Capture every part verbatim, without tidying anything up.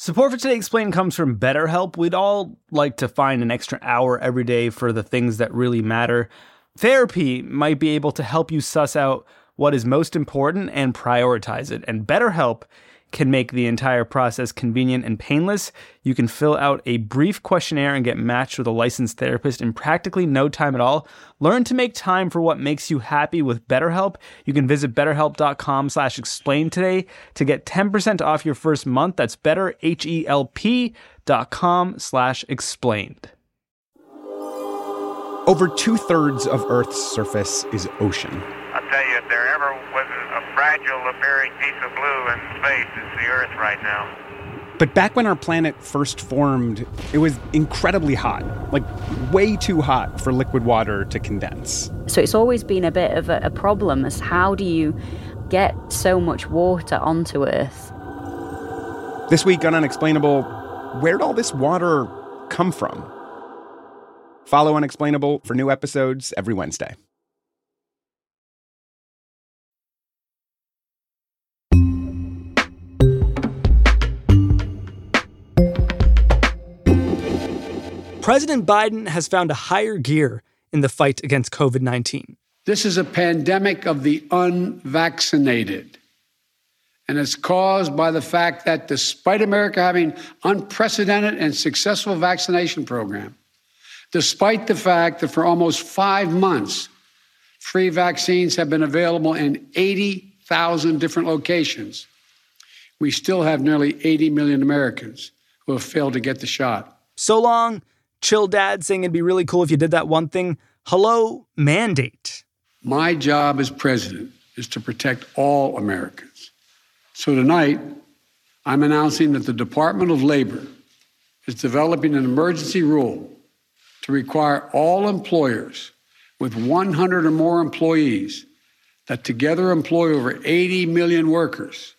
Support for Today Explained comes from BetterHelp. We'd all like to find an extra hour every day for the things that really matter. Therapy might be able to help you suss out what is most important and prioritize it. And BetterHelp can make the entire process convenient and painless. You can fill out a brief questionnaire and get matched with a licensed therapist in practically no time at all. Learn to make time for what makes you happy with BetterHelp. You can visit betterhelp.com slash explain today to get ten percent off your first month. That's betterhelp.com slash explained. Over two-thirds of Earth's surface is ocean. I'll tell you, if there ever was a fragile appearing piece of blue in space, it's the Earth right now. But back when our planet first formed, it was incredibly hot, like way too hot for liquid water to condense. So it's always been a bit of a, a problem as how do you get so much water onto Earth? This week on Unexplainable, where'd all this water come from? Follow Unexplainable for new episodes every Wednesday. President Biden has found a higher gear in the fight against covid nineteen. This is a pandemic of the unvaccinated. And it's caused by the fact that despite America having unprecedented and successful vaccination program, despite the fact that for almost five months, free vaccines have been available in eighty thousand different locations, we still have nearly eighty million Americans who have failed to get the shot. So long, chill dad saying it'd be really cool if you did that one thing. Hello, mandate. My job as president is to protect all Americans. So tonight, I'm announcing that the Department of Labor is developing an emergency rule to require all employers with one hundred or more employees that together employ over eighty million workers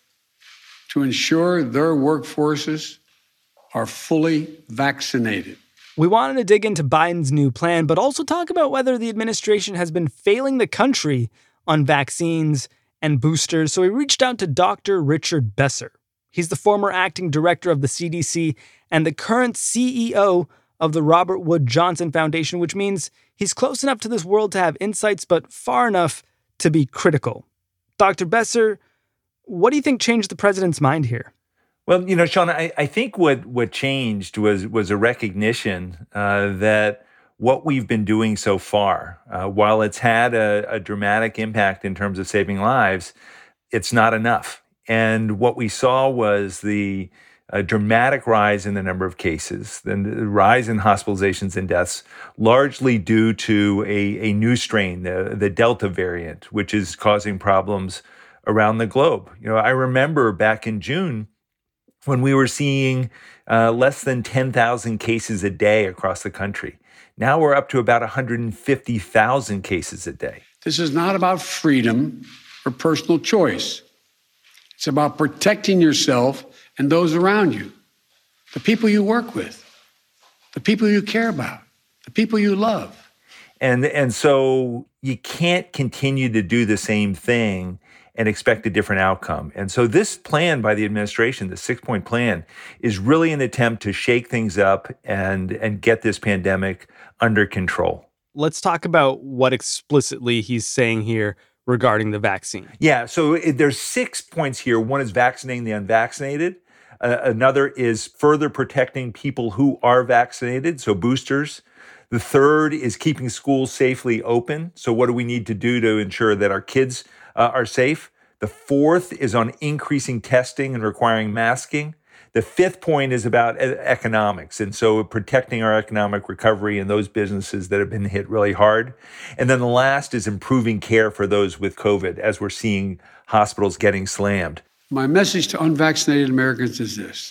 to ensure their workforces are fully vaccinated. We wanted to dig into Biden's new plan, but also talk about whether the administration has been failing the country on vaccines and boosters. So we reached out to Doctor Richard Besser. He's the former acting director of the C D C and the current C E O of the Robert Wood Johnson Foundation, which means he's close enough to this world to have insights, but far enough to be critical. Doctor Besser, what do you think changed the president's mind here? Well, you know, Sean, I, I think what what changed was was a recognition uh, that what we've been doing so far, uh, while it's had a, a dramatic impact in terms of saving lives, it's not enough. And what we saw was the a dramatic rise in the number of cases, then the rise in hospitalizations and deaths, largely due to a, a new strain, the, the Delta variant, which is causing problems around the globe. You know, I remember back in June when we were seeing uh, less than ten thousand cases a day across the country. Now we're up to about one hundred fifty thousand cases a day. This is not about freedom or personal choice. It's about protecting yourself and those around you, the people you work with, the people you care about, the people you love. And, and so you can't continue to do the same thing and expect a different outcome. And so this plan by the administration, the six-point plan, is really an attempt to shake things up and, and get this pandemic under control. Let's talk about what explicitly he's saying here regarding the vaccine. Yeah, so it, there's six points here. One is vaccinating the unvaccinated. Uh, another is further protecting people who are vaccinated, so boosters. The third is keeping schools safely open. So what do we need to do to ensure that our kids uh, are safe? The fourth is on increasing testing and requiring masking. The fifth point is about economics, and so protecting our economic recovery in those businesses that have been hit really hard. And then the last is improving care for those with COVID, as we're seeing hospitals getting slammed. My message to unvaccinated Americans is this: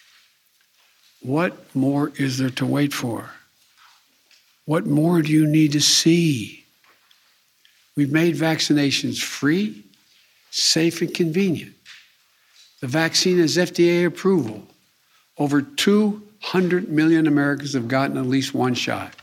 what more is there to wait for? What more do you need to see? We've made vaccinations free, safe, and convenient. The vaccine has F D A approval. Over two hundred million Americans have gotten at least one shot.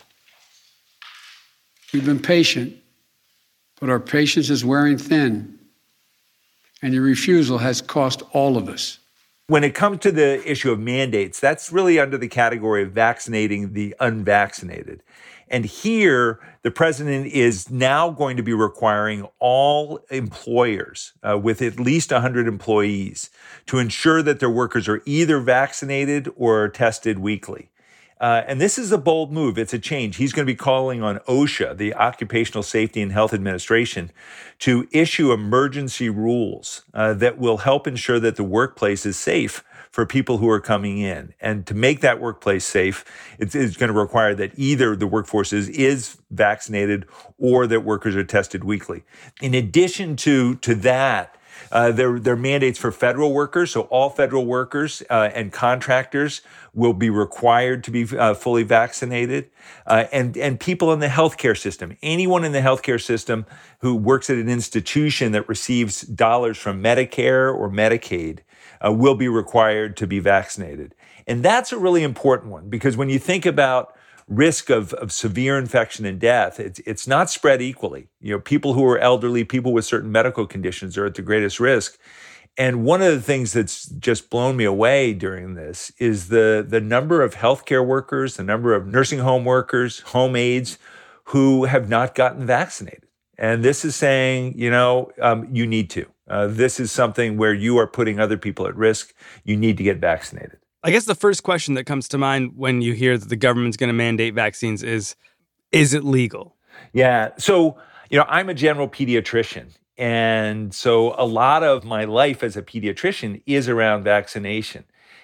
We've been patient, but our patience is wearing thin, and your refusal has cost all of us When it comes to the issue of mandates, that's really under the category of vaccinating the unvaccinated. And here, the president is now going to be requiring all employers uh, with at least one hundred employees to ensure that their workers are either vaccinated or tested weekly. Uh, and this is a bold move. It's a change. He's going to be calling on OSHA, the Occupational Safety and Health Administration, to issue emergency rules uh, that will help ensure that the workplace is safe for people who are coming in. And to make that workplace safe, it's, it's going to require that either the workforce is, is vaccinated or that workers are tested weekly. In addition to, to that, Uh, there, there are mandates for federal workers. So all federal workers uh, and contractors will be required to be uh, fully vaccinated. Uh, and, and people in the healthcare system, anyone in the healthcare system who works at an institution that receives dollars from Medicare or Medicaid uh, will be required to be vaccinated. And that's a really important one, because when you think about risk of, of severe infection and death, it's, it's not spread equally. You know, people who are elderly, people with certain medical conditions are at the greatest risk. And one of the things that's just blown me away during this is the, the number of healthcare workers, the number of nursing home workers, home aides who have not gotten vaccinated. And this is saying, you know, um, you need to. Uh, this is something where you are putting other people at risk. You need to get vaccinated. I guess the first question that comes to mind when you hear that the government's going to mandate vaccines is, is it legal? Yeah. So, you know, I'm a general pediatrician. And so a lot of my life as a pediatrician is around vaccination.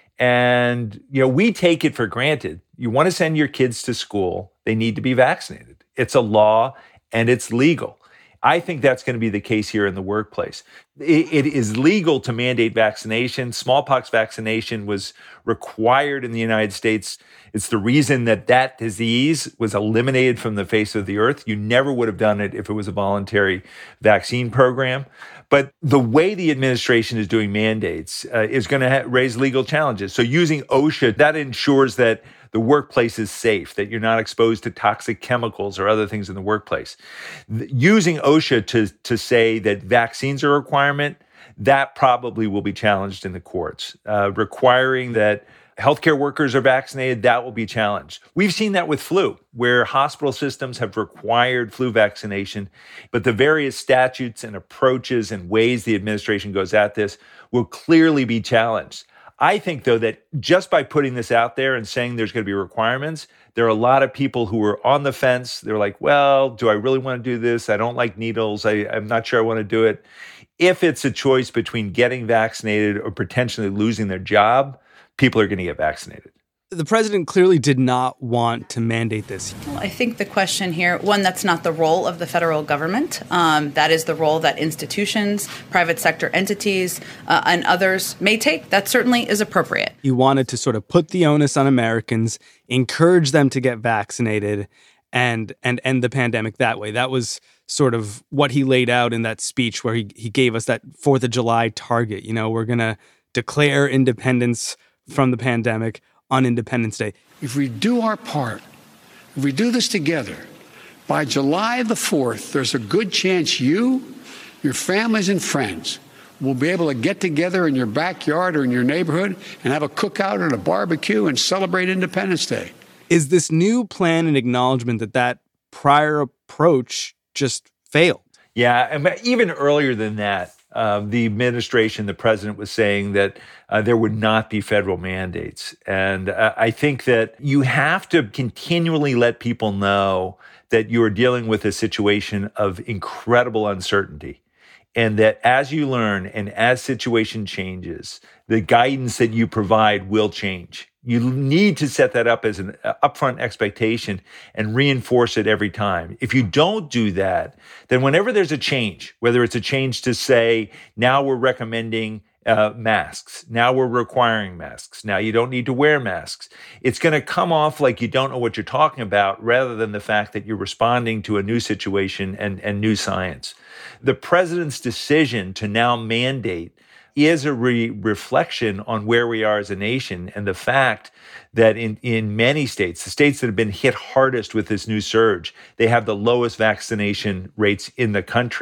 And, you know, we take it for granted. You want to send your kids to school, they need to be vaccinated. It's a law and it's legal. I think that's going to be the case here in the workplace. It, it is legal to mandate vaccination. Smallpox vaccination was required in the United States. It's the reason that that disease was eliminated from the face of the earth. You never would have done it if it was a voluntary vaccine program. But the way the administration is doing mandates uh, is going to ha- raise legal challenges. So using OSHA, that ensures that the workplace is safe, that you're not exposed to toxic chemicals or other things in the workplace. Using OSHA to, to say that vaccines are a requirement, that probably will be challenged in the courts. Uh, requiring that healthcare workers are vaccinated, that will be challenged. We've seen that with flu, where hospital systems have required flu vaccination, but the various statutes and approaches and ways the administration goes at this will clearly be challenged. I think, though, that just by putting this out there and saying there's going to be requirements, there are a lot of people who are on the fence. They're like, well, do I really want to do this? I don't like needles. I, I'm not sure I want to do it. If it's a choice between getting vaccinated or potentially losing their job, people are going to get vaccinated. The president clearly did not want to mandate this. Well, I think the question here, one, that's not the role of the federal government. Um, that is the role that institutions, private sector entities, uh, and others may take. That certainly is appropriate. He wanted to sort of put the onus on Americans, encourage them to get vaccinated, and and end the pandemic that way. That was sort of what he laid out in that speech where he, he gave us that fourth of July target. You know, we're going to declare independence from the pandemic on Independence Day. If we do our part, if we do this together, by July the fourth, there's a good chance you, your families and friends will be able to get together in your backyard or in your neighborhood and have a cookout and a barbecue and celebrate Independence Day. Is this new plan an acknowledgement that that prior approach just failed? Yeah, and even earlier than that, Uh, the administration, the president was saying that uh, there would not be federal mandates. And uh, I think that you have to continually let people know that you are dealing with a situation of incredible uncertainty. And that as you learn and as situation changes, the guidance that you provide will change. You need to set that up as an upfront expectation and reinforce it every time. If you don't do that, then whenever there's a change, whether it's a change to say, now we're recommending uh, masks, now we're requiring masks, now you don't need to wear masks, it's going to come off like you don't know what you're talking about rather than the fact that you're responding to a new situation and, and new science. The president's decision to now mandate is a re- reflection on where we are as a nation and the fact that in, in many states, the states that have been hit hardest with this new surge, they have the lowest vaccination rates in the country.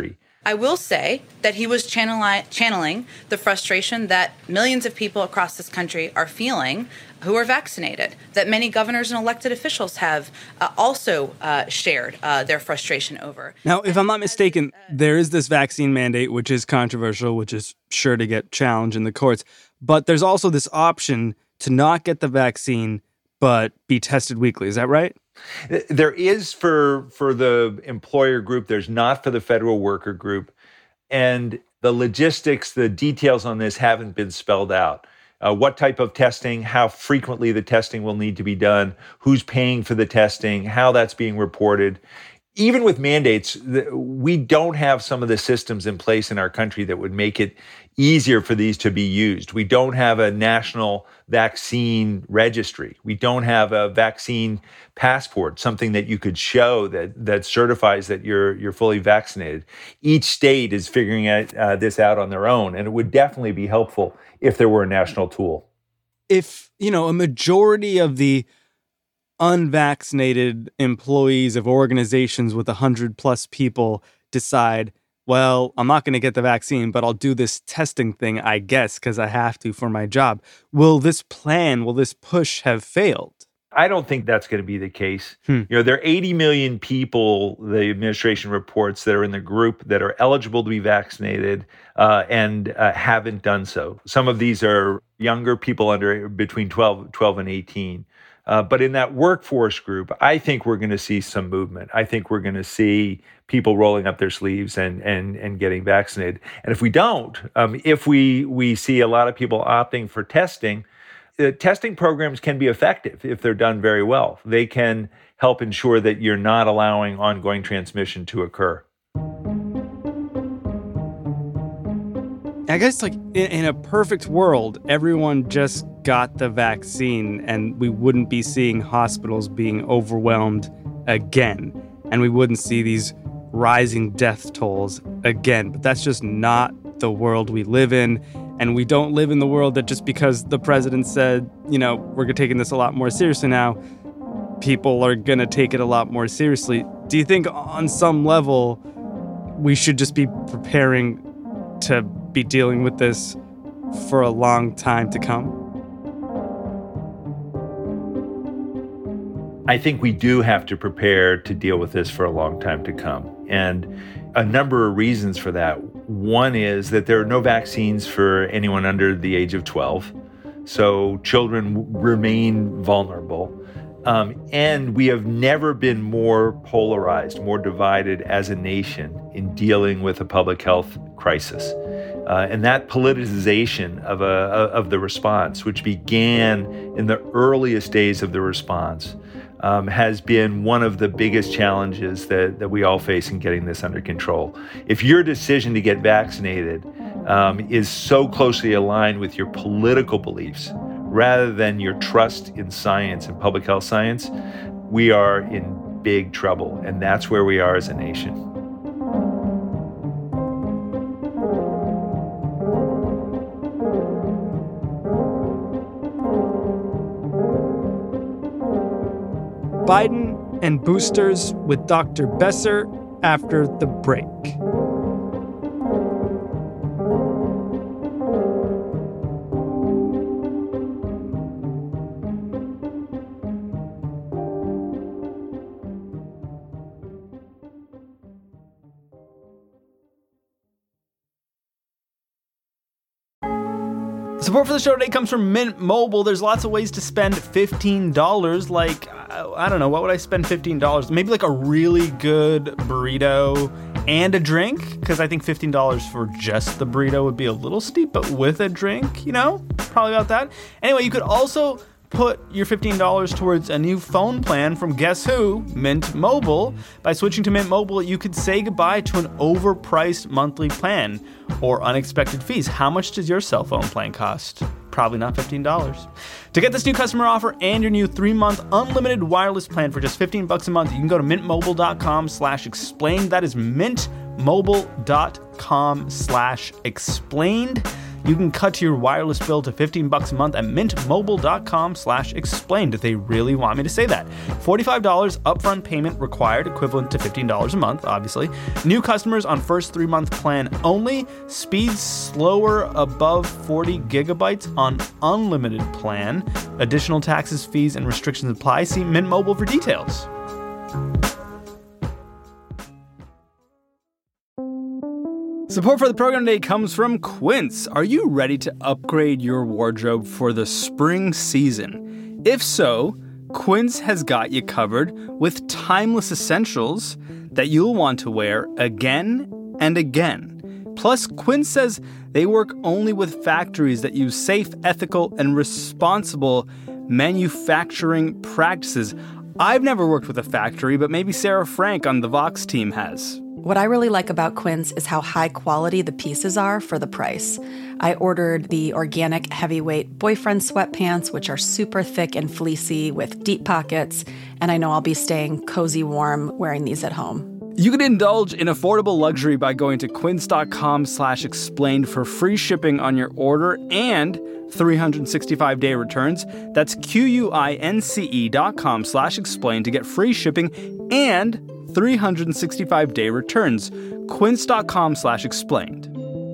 I will say that he was channeli- channeling the frustration that millions of people across this country are feeling who are vaccinated, that many governors and elected officials have uh, also uh, shared uh, their frustration over. Now, if I'm not mistaken, there is this vaccine mandate, which is controversial, which is sure to get challenged in the courts. But there's also this option to not get the vaccine, but be tested weekly. Is that right? There is for for the employer group. There's not for the federal worker group. And the logistics, the details on this haven't been spelled out. Uh, what type of testing, how frequently the testing will need to be done, who's paying for the testing, how that's being reported. Even with mandates, we don't have some of the systems in place in our country that would make it easier for these to be used. We don't have a national vaccine registry. We don't have a vaccine passport, something that you could show that that certifies that you're you're fully vaccinated. Each state is figuring out, uh, this out on their own, and it would definitely be helpful if there were a national tool. If, you know, a majority of the unvaccinated employees of organizations with one hundred plus people decide, well, I'm not going to get the vaccine, but I'll do this testing thing, I guess, because I have to for my job. Will this plan, will this push have failed? I don't think that's going to be the case. Hmm. You know, there are eighty million people, the administration reports, that are in the group that are eligible to be vaccinated uh, and uh, haven't done so. Some of these are younger people under between twelve, twelve and eighteen. Uh, but in that workforce group, I think we're going to see some movement. I think we're going to see people rolling up their sleeves and and and getting vaccinated. And if we don't, um, if we we see a lot of people opting for testing, uh, testing programs can be effective if they're done very well. They can help ensure that you're not allowing ongoing transmission to occur. I guess, like, in, in a perfect world, everyone just got the vaccine and we wouldn't be seeing hospitals being overwhelmed again. And we wouldn't see these rising death tolls again. But that's just not the world we live in. And we don't live in the world that just because the president said, you know, we're taking this a lot more seriously now, people are going to take it a lot more seriously. Do you think on some level we should just be preparing to be dealing with this for a long time to come? I think we do have to prepare to deal with this for a long time to come. And a number of reasons for that. One is that there are no vaccines for anyone under the age of twelve. So children w- remain vulnerable. Um, and we have never been more polarized, more divided as a nation in dealing with a public health crisis. Uh, and that politicization of a of the response, which began in the earliest days of the response, um, has been one of the biggest challenges that, that we all face in getting this under control. If your decision to get vaccinated um, is so closely aligned with your political beliefs, rather than your trust in science and public health science, we are in big trouble. And that's where we are as a nation. Biden and boosters with Doctor Besser after the break. Support for the show today comes from Mint Mobile. There's lots of ways to spend fifteen dollars. Like, I don't know, what would I spend fifteen dollars? Maybe like a really good burrito and a drink, because I think fifteen dollars for just the burrito would be a little steep, but with a drink, you know, probably about that. Anyway, you could also put your fifteen dollars towards a new phone plan from guess who? Mint Mobile. By switching to Mint Mobile, you could say goodbye to an overpriced monthly plan or unexpected fees. How much does your cell phone plan cost? Probably not fifteen dollars. To get this new customer offer and your new three-month unlimited wireless plan for just fifteen bucks a month, you can go to mintmobile.com slash explained. That is mintmobile.com slash explained. You can cut your wireless bill to fifteen bucks a month at mintmobile.com slash explained if they really want me to say that. forty-five dollars upfront payment required, equivalent to fifteen dollars a month, obviously. New customers on first three-month plan only. Speeds slower above forty gigabytes on unlimited plan. Additional taxes, fees, and restrictions apply. See Mint Mobile for details. Support for the program today comes from Quince. Are you ready to upgrade your wardrobe for the spring season? If so, Quince has got you covered with timeless essentials that you'll want to wear again and again. Plus, Quince says they work only with factories that use safe, ethical, and responsible manufacturing practices. I've never worked with a factory, but maybe Sarah Frank on the Vox team has. What I really like about Quince is how high quality the pieces are for the price. I ordered the organic heavyweight boyfriend sweatpants, which are super thick and fleecy with deep pockets, and I know I'll be staying cozy warm wearing these at home. You can indulge in affordable luxury by going to quince.com slash explained for free shipping on your order and three hundred sixty-five day returns. That's Q-U-I-N-C-E dot com slash explained to get free shipping and three hundred sixty-five day returns. Quince.com slash explained.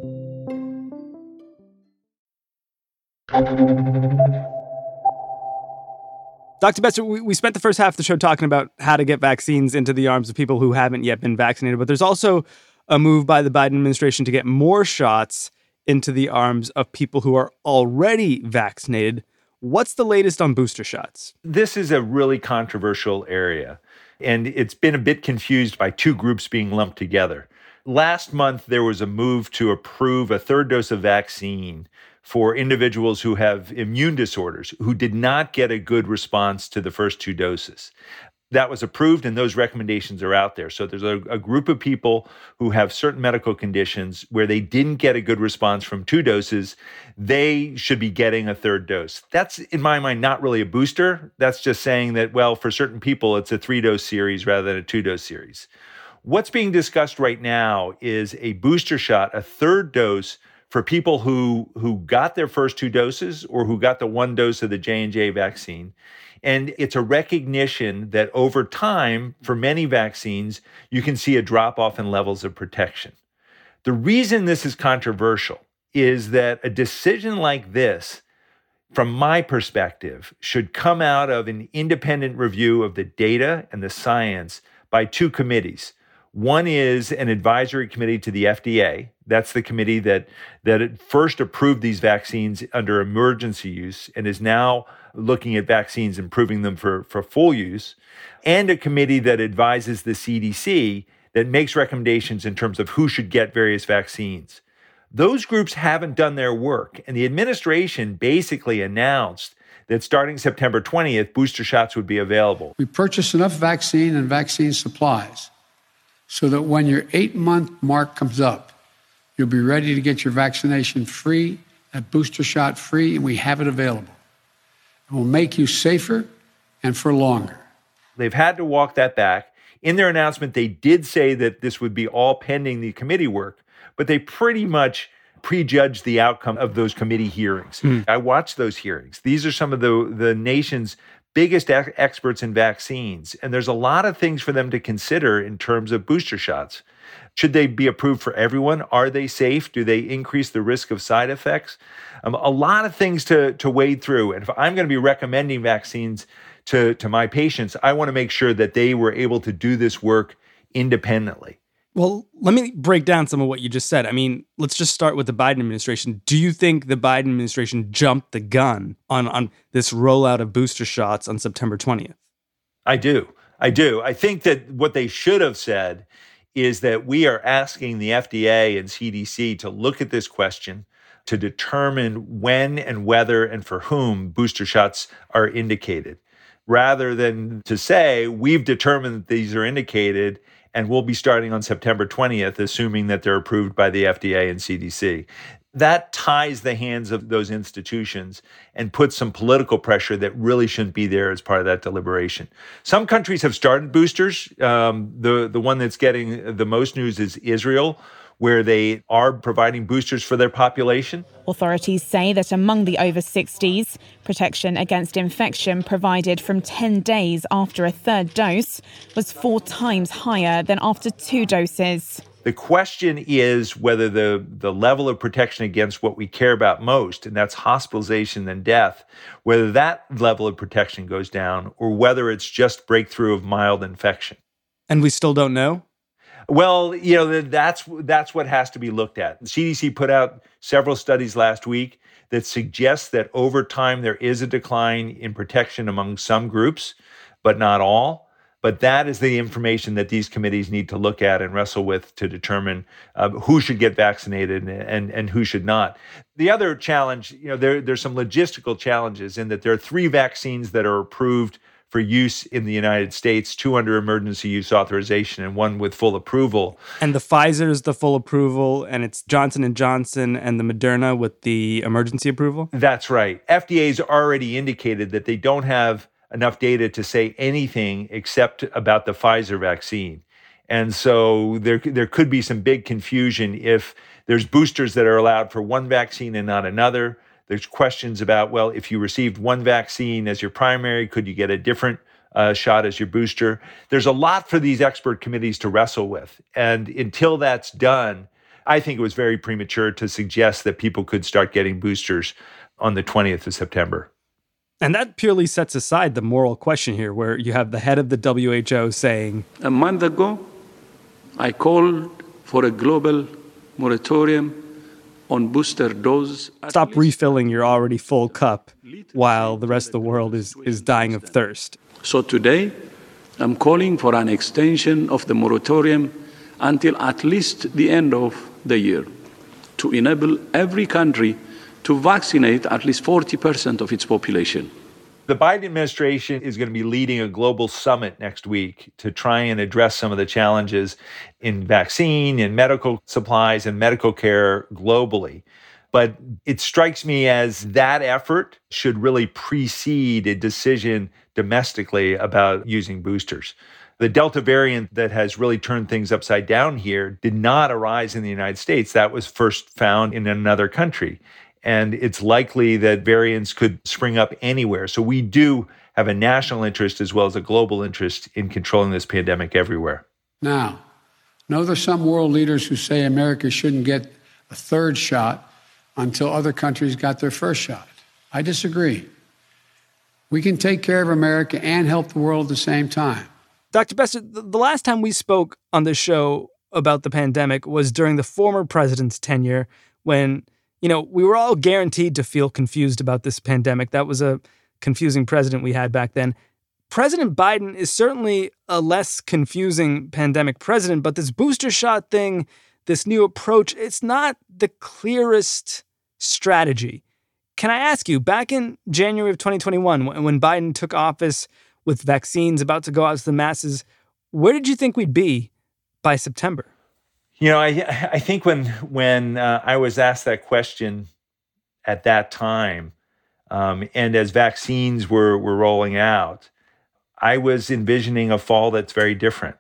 Doctor Besser, we, we spent the first half of the show talking about how to get vaccines into the arms of people who haven't yet been vaccinated, but there's also a move by the Biden administration to get more shots into the arms of people who are already vaccinated. What's the latest on booster shots? This is a really controversial area, and it's been a bit confused by two groups being lumped together. Last month, there was a move to approve a third dose of vaccine for individuals who have immune disorders, who did not get a good response to the first two doses. That was approved, and those recommendations are out there. So there's a, a group of people who have certain medical conditions where they didn't get a good response from two doses. They should be getting a third dose. That's, in my mind, not really a booster. That's just saying that, well, for certain people, it's a three-dose series rather than a two-dose series. What's being discussed right now is a booster shot, a third dose, for people who, who got their first two doses or who got the one dose of the J and J vaccine. And it's a recognition that over time, for many vaccines, you can see a drop-off in levels of protection. The reason this is controversial is that a decision like this, from my perspective, should come out of an independent review of the data and the science by two committees. One is an advisory committee to the F D A. That's the committee that, that first approved these vaccines under emergency use and is now looking at vaccines and approving them for, for full use. And a committee that advises the C D C that makes recommendations in terms of who should get various vaccines. Those groups haven't done their work. And the administration basically announced that starting September twentieth, booster shots would be available. We purchased enough vaccine and vaccine supplies so that when your eight-month mark comes up, you'll be ready to get your vaccination free, that booster shot free, and we have it available. It will make you safer and for longer. They've had to walk that back. In their announcement, they did say that this would be all pending the committee work, but they pretty much prejudged the outcome of those committee hearings. Mm. I watched those hearings. These are some of the, the nation's biggest ex- experts in vaccines, and there's a lot of things for them to consider in terms of booster shots. Should they be approved for everyone? Are they safe? Do they increase the risk of side effects? Um, a lot of things to, to wade through. And if I'm going to be recommending vaccines to, to my patients, I want to make sure that they were able to do this work independently. Well, let me break down some of what you just said. I mean, let's just start with the Biden administration. Do you think the Biden administration jumped the gun on, on this rollout of booster shots on September twentieth? I do. I do. I think that what they should have said is that we are asking the F D A and C D C to look at this question to determine when and whether and for whom booster shots are indicated, rather than to say, we've determined that these are indicated and we'll be starting on September twentieth, assuming that they're approved by the F D A and C D C. That ties the hands of those institutions and puts some political pressure that really shouldn't be there as part of that deliberation. Some countries have started boosters. Um, the, the one that's getting the most news is Israel, where they are providing boosters for their population. Authorities say that among the over sixties, protection against infection provided from ten days after a third dose was four times higher than after two doses. The question is whether the, the level of protection against what we care about most, and that's hospitalization and death, whether that level of protection goes down or whether it's just breakthrough of mild infection. And we still don't know? Well, you know, that's that's what has to be looked at. The C D C put out several studies last week that suggest that over time there is a decline in protection among some groups, but not all. But that is the information that these committees need to look at and wrestle with to determine uh, who should get vaccinated and, and, and who should not. The other challenge, you know, there, there's some logistical challenges in that there are three vaccines that are approved for use in the United States, two under emergency use authorization and one with full approval. And the Pfizer is the full approval, and it's Johnson and Johnson and the Moderna with the emergency approval? That's right. F D A's already indicated that they don't have enough data to say anything except about the Pfizer vaccine. And so there, there could be some big confusion if there's boosters that are allowed for one vaccine and not another. There's questions about, well, if you received one vaccine as your primary, could you get a different uh, shot as your booster? There's a lot for these expert committees to wrestle with. And until that's done, I think it was very premature to suggest that people could start getting boosters on the twentieth of September. And that purely sets aside the moral question here, where you have the head of the W H O saying, a month ago, I called for a global moratorium on booster doses. Stop refilling your already full cup while the rest of the world is, is dying of thirst. So today, I'm calling for an extension of the moratorium until at least the end of the year to enable every country to vaccinate at least forty percent of its population. The Biden administration is going to be leading a global summit next week to try and address some of the challenges in vaccine, in medical supplies, and medical care globally. But it strikes me as that effort should really precede a decision domestically about using boosters. The Delta variant that has really turned things upside down here did not arise in the United States. That was first found in another country. And it's likely that variants could spring up anywhere. So we do have a national interest as well as a global interest in controlling this pandemic everywhere. Now, know there's some world leaders who say America shouldn't get a third shot until other countries got their first shot. I disagree. We can take care of America and help the world at the same time. Doctor Bester, the last time we spoke on this show about the pandemic was during the former president's tenure when, you know, we were all guaranteed to feel confused about this pandemic. That was a confusing president we had back then. President Biden is certainly a less confusing pandemic president, but this booster shot thing, this new approach, it's not the clearest strategy. Can I ask you, back in January of twenty twenty-one, when Biden took office with vaccines about to go out to the masses, where did you think we'd be by September? You know, I I think when when uh, I was asked that question at that time, um, and as vaccines were were rolling out, I was envisioning a fall that's very different.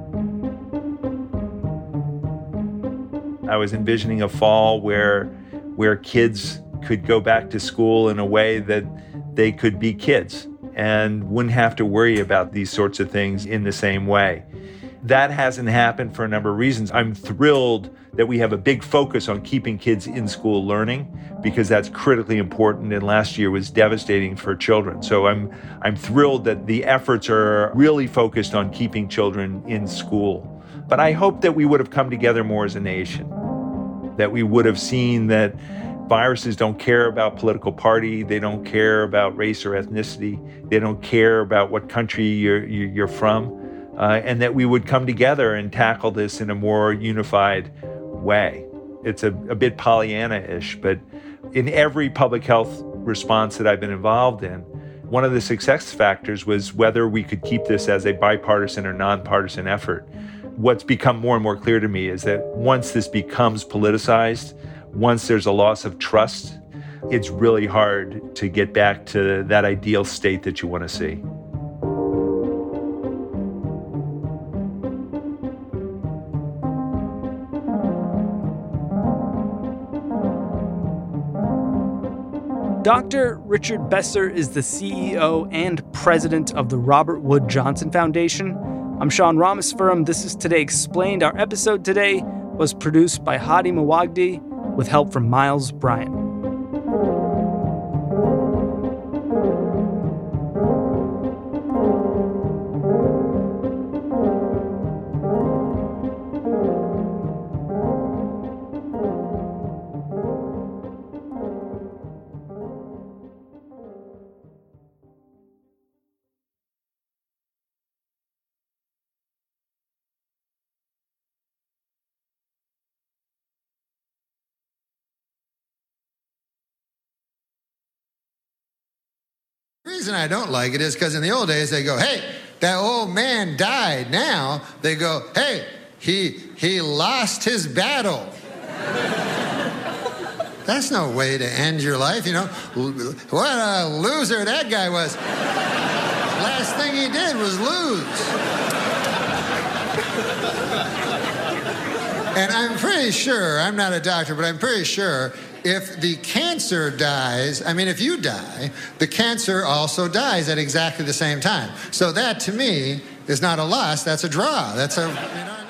I was envisioning a fall where where kids could go back to school in a way that they could be kids and wouldn't have to worry about these sorts of things in the same way. That hasn't happened for a number of reasons. I'm thrilled that we have a big focus on keeping kids in school learning because that's critically important, and last year was devastating for children. So I'm I'm thrilled that the efforts are really focused on keeping children in school. But I hope that we would have come together more as a nation, that we would have seen that viruses don't care about political party, they don't care about race or ethnicity, they don't care about what country you're, you're from. Uh, and that we would come together and tackle this in a more unified way. It's a, a bit Pollyanna-ish, but in every public health response that I've been involved in, one of the success factors was whether we could keep this as a bipartisan or nonpartisan effort. What's become more and more clear to me is that once this becomes politicized, once there's a loss of trust, it's really hard to get back to that ideal state that you want to see. Doctor Richard Besser is the C E O and president of the Robert Wood Johnson Foundation. I'm Sean Rameswaram. This is Today Explained. Our episode today was produced by Hadi Mawagdi with help from Miles Bryant. The reason I don't like it is because in the old days they go, hey, that old man died. Now they go, hey, he he lost his battle. That's no way to end your life, you know. What a loser that guy was. Last thing he did was lose. And I'm pretty sure, I'm not a doctor, but I'm pretty sure if the cancer dies, I mean, if you die, the cancer also dies at exactly the same time. So that, to me, is not a loss, that's a draw. That's a, you know.